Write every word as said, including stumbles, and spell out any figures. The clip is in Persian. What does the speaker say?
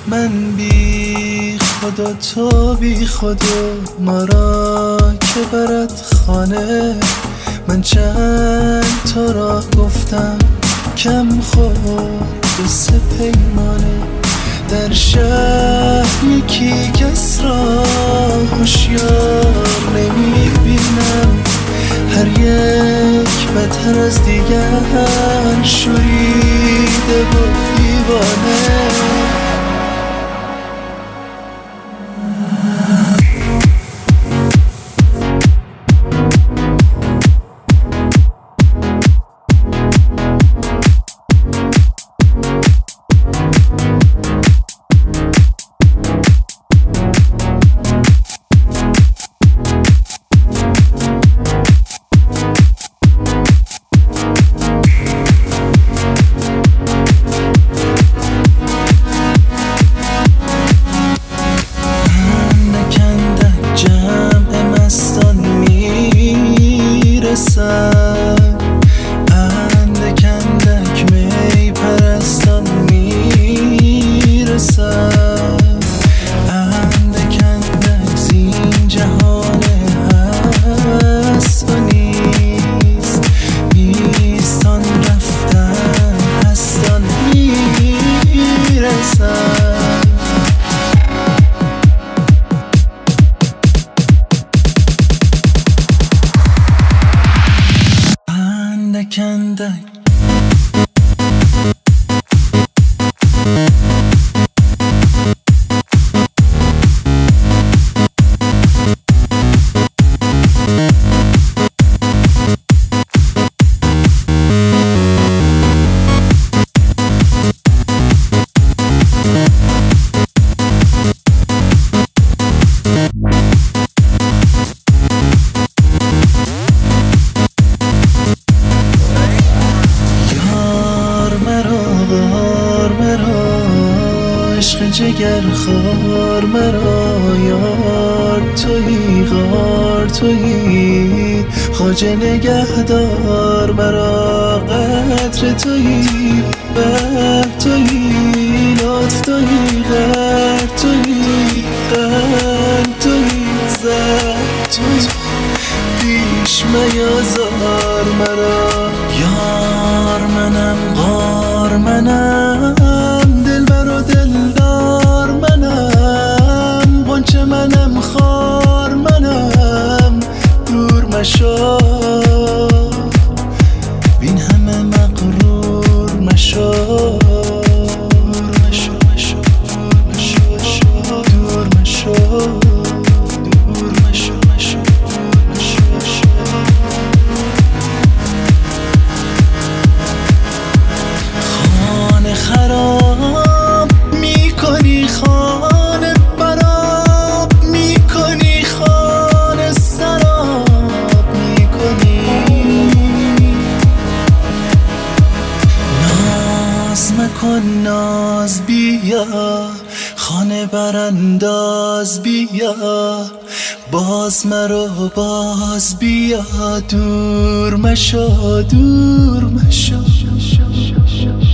من بی خدا تو بی خدا ما را که برد خانه. من چند تا را گفتم کم خود و سه پیمانه. در شهر یکی کس را هوشیار نمیبینم، هر یک بدتر از دیگر شوریده و دیوانه. اندک اندک می پرستان میرسد، اندک اندک زین جهان هست و نیست، نیستان رفتن هستان میرسد. اندک اندک عشق جگر خار مرا، یار تویی غار تویی، خواجه نگهدار مرا. قدر تویی بر تویی، لطف تویی غر تویی، قلب تویی زر تویی، پیش میازار مرا. یار منم غار منم، دلبر و دلدار منم، غنچه منم خار منم، دور مشو بین همه مغرور مشو، دور مشو مشو مشو دور مشو، دور مشو مشو مشو خانه خراب میکنی، خانه براب میکنی، خانه سراب میکنی. ناز مکن ناز بیا، خانه برانداز بیا، باز مرو باز بیا، دور مشو دور مشو.